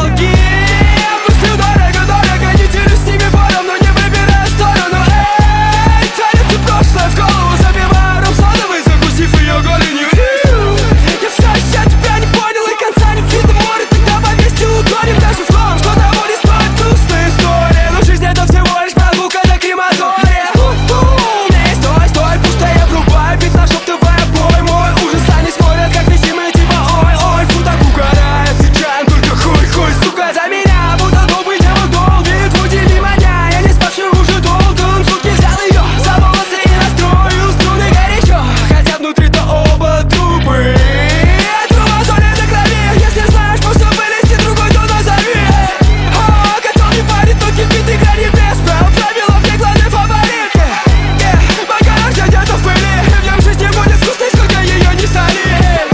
долги. Мыслю дорого, дорого, не делюсь с ними пором, но не выбираю сторону. Эй, тянется прошлое в голову, забиваю ром содовый, закусив ее голенью. Я все еще тебя не понял и конца не видно море. Тогда вместе утонем даже в том, что того не стоит грустная история. Но жизнь это всего лишь прогулка до крематория. Стой, стой, пусто я врубаю бит, нашептывая бой. Мой ужас, они смотрят как висимые типа ой, ой, фу, так угорает. Отвечаем только хуй, хуй, сука, за меня. Будто глупый девок долбит, удиви меня. Я не спавший уже долгом, сутки взял ее за волосы и настроил струны горячо. Хотя внутри-то оба трупы. Кровозоли до крови, если знаешь способ вылезти, другой то назови. Котел не парит, но кипит игра небес. Правила мне главные фавориты. Пока рожден где-то в пыли, в нем жизнь не будет вкусной, сколько ее не соли.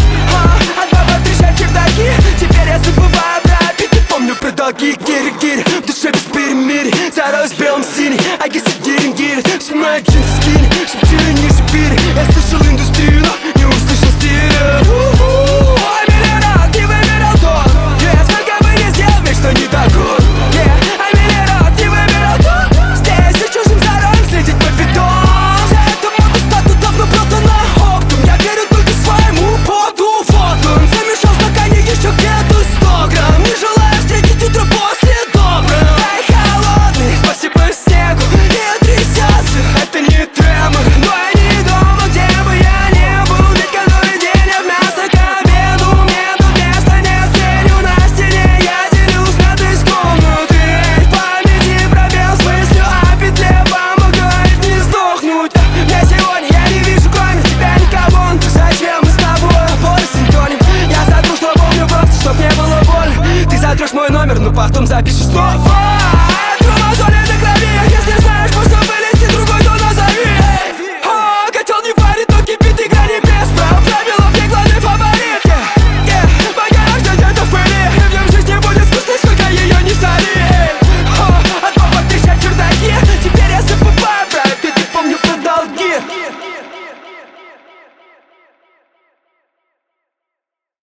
От бабок трещат чердаки, теперь я забываю про обиды. Помню про долги, гири-гири, в душе без перемирий. Зароюсь в белом синий, а если гири-гири, снимаю джинсы, скини, шепчили ниже пири. Я слышал индустрию, но не услышал стиля. Ой, миллиард, не выбирал тот. Сколько бы ни сделал, ведь что не так good. Ай, миллиард, не выбирал тот. Здесь за чужим зароем следить по видом. За это моду стату давно продана оптом. Я верю только своему поту. Вот он замешал в стакане еще где-то 100 грамм. Не желаю встретить утро после доброго. Ай, холодный, спасибо снегу. Не трясется, это не тремор. Но я не дома, где бы я не был. Ведь каждый день я в мясо к обеду. Мне тут места не ценю на стене. Я делюсь на 3 комнаты. В памяти пробел с мыслью о петле помогает не сдохнуть. Мне сегодня я не вижу кроме тебя никого. Ну ты зачем мы с тобой обои синтоним? Я сотру, что помню просто, чтоб не было больно. Ты сотрешь мой номер, но потом запишешь снова.